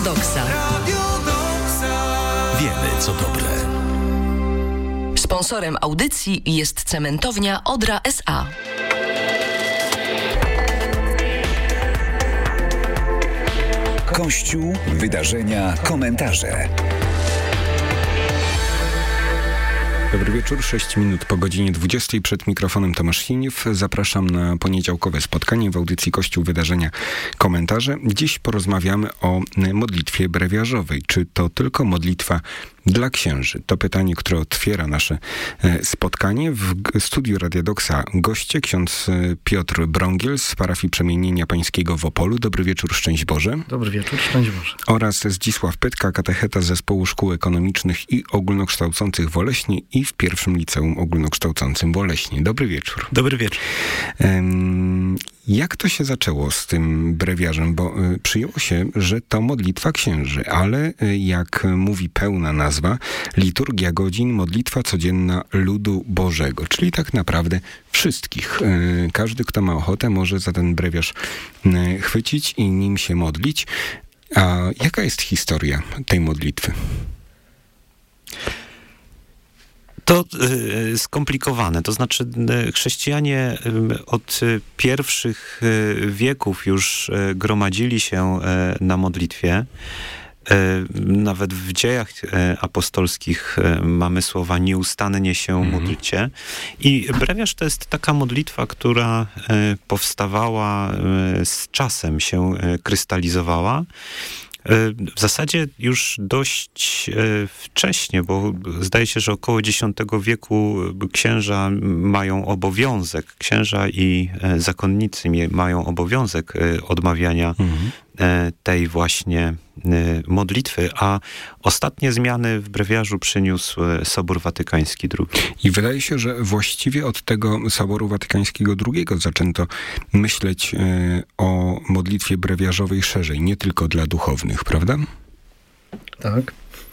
Doksa. Wiemy, co dobre. Sponsorem audycji jest cementownia Odra S.A. Kościół, wydarzenia, komentarze. Dobry wieczór, 6 minut po godzinie 20. Przed mikrofonem Tomasz Siniew. Zapraszam na poniedziałkowe spotkanie w audycji Kościół, wydarzenia, komentarze. Dziś porozmawiamy o modlitwie brewiarzowej. Czy to tylko modlitwa dla księży? To pytanie, które otwiera nasze spotkanie. W studiu Radia Doksa goście ksiądz Piotr Brągiel z parafii Przemienienia Pańskiego w Opolu. Dobry wieczór, szczęść Boże. Dobry wieczór, szczęść Boże. Oraz Zdzisław Pytka, katecheta Zespołu Szkół Ekonomicznych i Ogólnokształcących w Oleśnie i w pierwszym liceum ogólnokształcącym w Oleśnie. Dobry wieczór. Dobry wieczór. Jak to się zaczęło z tym brewiarzem? Bo przyjęło się, że to modlitwa księży, ale jak mówi pełna nazwa, liturgia godzin, modlitwa codzienna ludu Bożego, czyli tak naprawdę wszystkich. Każdy, kto ma ochotę, może za ten brewiarz chwycić i nim się modlić. A jaka jest historia tej modlitwy? To skomplikowane, to znaczy chrześcijanie od pierwszych wieków już gromadzili się na modlitwie. Nawet w dziejach apostolskich mamy słowa nieustannie się módlcie. I brewiarz to jest taka modlitwa, która powstawała z czasem, się krystalizowała. W zasadzie już dość wcześnie, bo zdaje się, że około X wieku księża mają obowiązek, księża i zakonnicy mają obowiązek odmawiania tej właśnie modlitwy, a ostatnie zmiany w brewiarzu przyniósł Sobór Watykański II. I wydaje się, że właściwie od tego Soboru Watykańskiego II zaczęto myśleć o modlitwie brewiarzowej szerzej, nie tylko dla duchownych, prawda? Tak.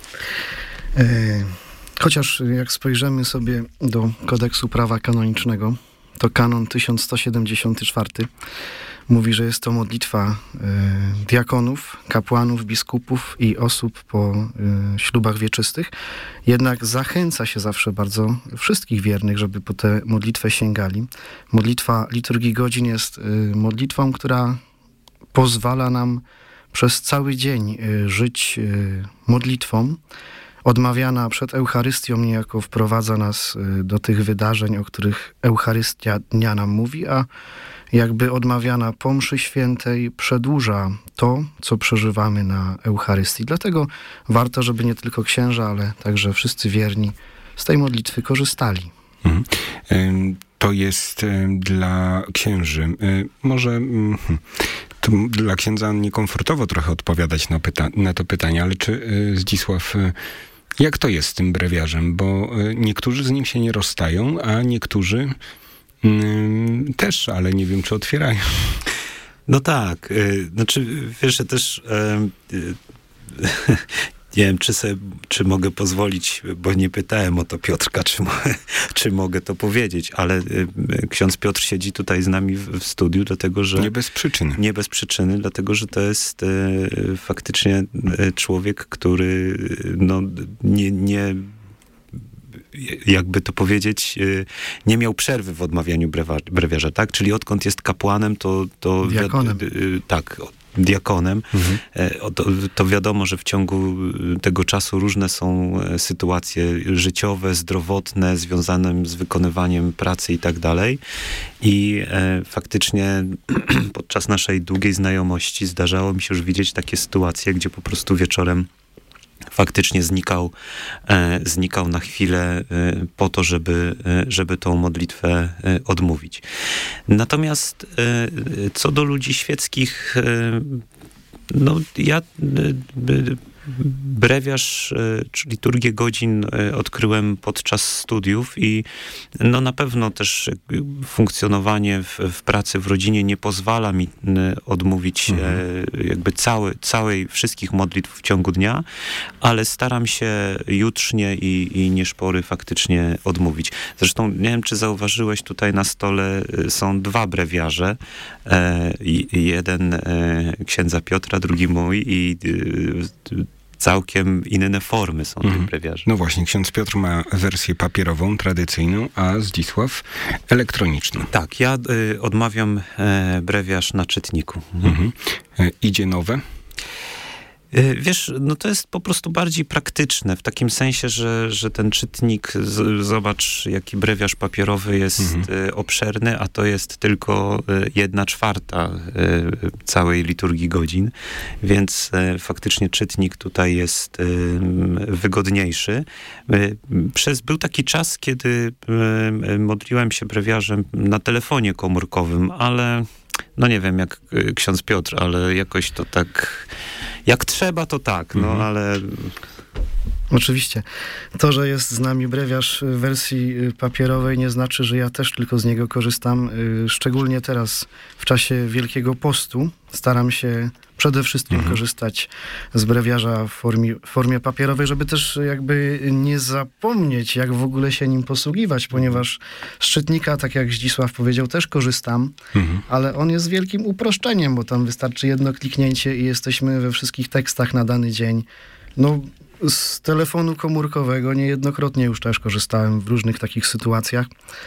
Chociaż jak spojrzymy sobie do kodeksu prawa kanonicznego, to kanon 1174 mówi, że jest to modlitwa diakonów, kapłanów, biskupów i osób po ślubach wieczystych. Jednak zachęca się zawsze bardzo wszystkich wiernych, żeby po tę modlitwę sięgali. Modlitwa liturgii godzin jest modlitwą, która pozwala nam przez cały dzień żyć modlitwą. Odmawiana przed Eucharystią niejako wprowadza nas do tych wydarzeń, o których Eucharystia dnia nam mówi, a jakby odmawiana po mszy świętej przedłuża to, co przeżywamy na Eucharystii. Dlatego warto, żeby nie tylko księża, ale także wszyscy wierni z tej modlitwy korzystali. To jest dla księży. Może to dla księdza niekomfortowo trochę odpowiadać na to pytanie, ale czy Zdzisław, jak to jest z tym brewiarzem? Bo niektórzy z nim się nie rozstają, a niektórzy też, ale nie wiem, czy otwierają. No tak, znaczy wiesz, że też nie wiem, czy mogę pozwolić, bo nie pytałem o to Piotrka, czy mogę to powiedzieć, ale ksiądz Piotr siedzi tutaj z nami w studiu, dlatego że... Nie bez przyczyny. Nie bez przyczyny, dlatego że to jest faktycznie człowiek, który nie jakby to powiedzieć, nie miał przerwy w odmawianiu brewiarza, tak? Czyli odkąd jest kapłanem, to diakonem. Tak, diakonem, to wiadomo, że w ciągu tego czasu różne są sytuacje życiowe, zdrowotne, związane z wykonywaniem pracy i tak dalej. I faktycznie podczas naszej długiej znajomości zdarzało mi się już widzieć takie sytuacje, gdzie po prostu wieczorem faktycznie znikał na chwilę po to, żeby tą modlitwę odmówić. Natomiast co do ludzi świeckich, no ja brewiarz, czy liturgię godzin odkryłem podczas studiów i no na pewno też funkcjonowanie w pracy, w rodzinie nie pozwala mi odmówić jakby wszystkich modlitw w ciągu dnia, ale staram się jutrznie i nieszpory faktycznie odmówić. Zresztą nie wiem, czy zauważyłeś, tutaj na stole są dwa brewiarze. Jeden księdza Piotra, drugi mój i całkiem inne formy są tych brewiarzy. No właśnie, ksiądz Piotr ma wersję papierową, tradycyjną, a Zdzisław elektroniczną. Tak, ja odmawiam brewiarz na czytniku. Idzie nowe? Wiesz, no to jest po prostu bardziej praktyczne, w takim sensie, że ten czytnik, zobacz, jaki brewiarz papierowy jest obszerny, a to jest tylko 1/4 całej liturgii godzin, więc faktycznie czytnik tutaj jest wygodniejszy. Był taki czas, kiedy modliłem się brewiarzem na telefonie komórkowym, ale no nie wiem, jak ksiądz Piotr, ale jakoś to tak... Jak trzeba, to tak, no ale... Oczywiście. To, że jest z nami brewiarz w wersji papierowej, nie znaczy, że ja też tylko z niego korzystam. Szczególnie teraz, w czasie Wielkiego Postu, staram się przede wszystkim korzystać z brewiarza w formie papierowej, żeby też jakby nie zapomnieć, jak w ogóle się nim posługiwać, ponieważ z czytnika, tak jak Zdzisław powiedział, też korzystam, ale on jest wielkim uproszczeniem, bo tam wystarczy jedno kliknięcie i jesteśmy we wszystkich tekstach na dany dzień. No, z telefonu komórkowego niejednokrotnie już też korzystałem w różnych takich sytuacjach.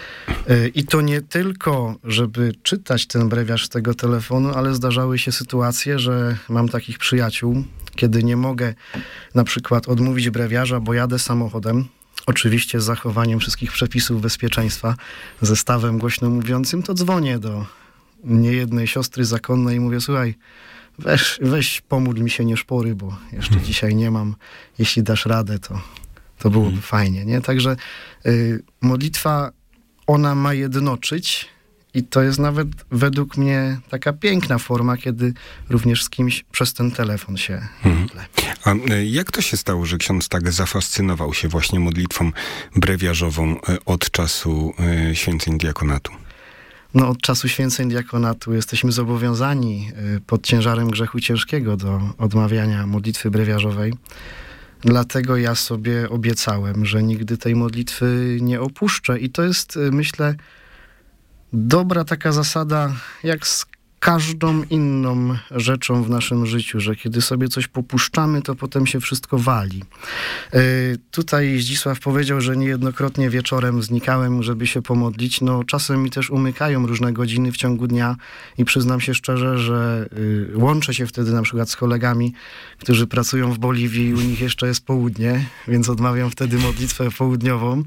I to nie tylko, żeby czytać ten brewiarz z tego telefonu, ale zdarzały się sytuacje, że mam takich przyjaciół, kiedy nie mogę na przykład odmówić brewiarza, bo jadę samochodem, oczywiście z zachowaniem wszystkich przepisów bezpieczeństwa, ze stawem głośno mówiącym, to dzwonię do niejednej siostry zakonnej i mówię: słuchaj, weź pomódl mi się nieszpory, bo jeszcze dzisiaj nie mam. Jeśli dasz radę, to byłoby fajnie, nie? Także modlitwa, ona ma jednoczyć i to jest nawet według mnie taka piękna forma, kiedy również z kimś przez ten telefon się modlę. A jak to się stało, że ksiądz tak zafascynował się właśnie modlitwą brewiarzową od czasu święceń diakonatu? No, od czasu święceń diakonatu jesteśmy zobowiązani pod ciężarem grzechu ciężkiego do odmawiania modlitwy brewiarzowej. Dlatego ja sobie obiecałem, że nigdy tej modlitwy nie opuszczę. I to jest, myślę, dobra taka zasada, jak z każdą inną rzeczą w naszym życiu, że kiedy sobie coś popuszczamy, to potem się wszystko wali. Tutaj Zdzisław powiedział, że niejednokrotnie wieczorem znikałem, żeby się pomodlić. No, czasem mi też umykają różne godziny w ciągu dnia i przyznam się szczerze, że łączę się wtedy na przykład z kolegami, którzy pracują w Boliwii i u nich jeszcze jest południe, więc odmawiam wtedy modlitwę południową.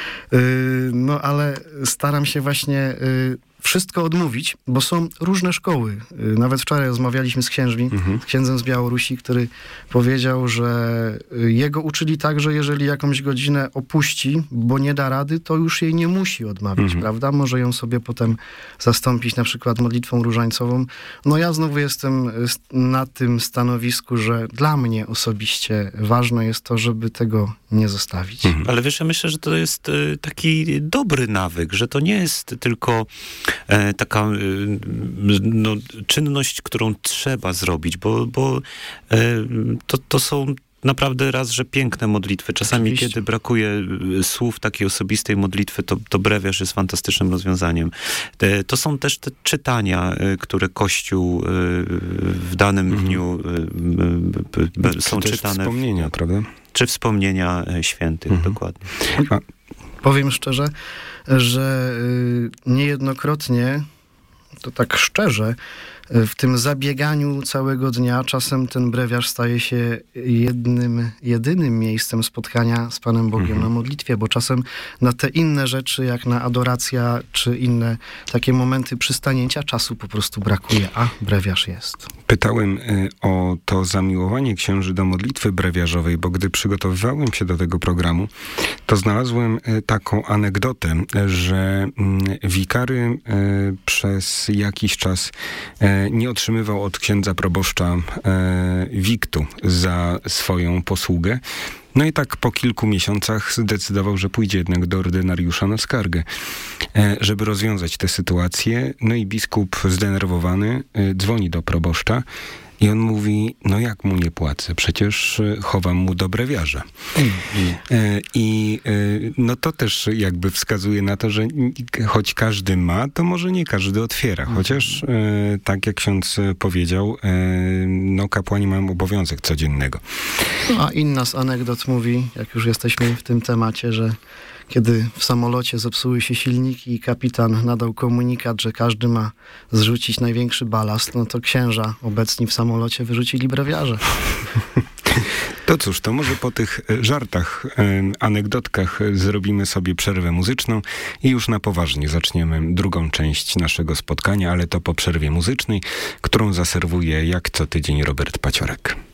No, ale staram się właśnie wszystko odmówić, bo są różne szkoły. Nawet wczoraj rozmawialiśmy z księżmi, z księdzem z Białorusi, który powiedział, że jego uczyli tak, że jeżeli jakąś godzinę opuści, bo nie da rady, to już jej nie musi odmawiać, prawda? Może ją sobie potem zastąpić na przykład modlitwą różańcową. No ja znowu jestem na tym stanowisku, że dla mnie osobiście ważne jest to, żeby tego nie zostawić. Ale wiesz, ja myślę, że to jest taki dobry nawyk, że to nie jest tylko taka czynność, którą trzeba zrobić, bo to są naprawdę raz, że piękne modlitwy. Czasami, oczywiście, kiedy brakuje słów takiej osobistej modlitwy, to brewiarz jest fantastycznym rozwiązaniem. To są też te czytania, które Kościół w danym dniu są czy czytane. Wspomnienia, prawda? Czy wspomnienia świętych, dokładnie. Powiem szczerze, że niejednokrotnie, to tak szczerze, w tym zabieganiu całego dnia czasem ten brewiarz staje się jedynym miejscem spotkania z Panem Bogiem na modlitwie, bo czasem na te inne rzeczy, jak na adoracja, czy inne takie momenty przystanięcia, czasu po prostu brakuje, a brewiarz jest. Pytałem o to zamiłowanie księży do modlitwy brewiarzowej, bo gdy przygotowywałem się do tego programu, to znalazłem taką anegdotę, że wikary przez jakiś czas nie otrzymywał od księdza proboszcza wiktu za swoją posługę. No i tak po kilku miesiącach zdecydował, że pójdzie jednak do ordynariusza na skargę, żeby rozwiązać tę sytuację. No i biskup zdenerwowany dzwoni do proboszcza i on mówi, no jak mu nie płacę, przecież chowam mu do brewiarza. I no to też jakby wskazuje na to, że choć każdy ma, to może nie każdy otwiera. Chociaż tak jak ksiądz powiedział, no kapłani mają obowiązek codziennego. No, a inna z anegdot mówi, jak już jesteśmy w tym temacie, że kiedy w samolocie zepsuły się silniki i kapitan nadał komunikat, że każdy ma zrzucić największy balast, no to księża obecni w samolocie wyrzucili brewiarze. To cóż, to może po tych żartach, anegdotkach zrobimy sobie przerwę muzyczną i już na poważnie zaczniemy drugą część naszego spotkania, ale to po przerwie muzycznej, którą zaserwuje jak co tydzień Robert Paciorek.